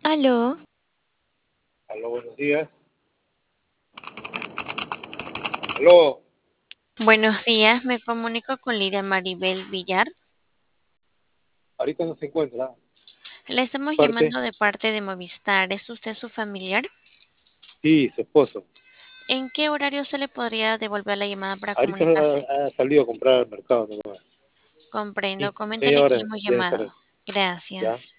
Aló, Aló, buenos días. Aló, buenos días, me comunico con Lidia Maribel Villar. ahorita no se encuentra. Le estamos Parte, llamando de parte de Movistar. ¿Es usted su familiar? sí, su esposo. ¿En qué horario se le podría devolver la llamada para Ahorita comunicarse? ha salido a comprar al mercado nomás. Comprendo, Media coméntale que hora hemos debe estar. llamado. ¿Ya? Gracias.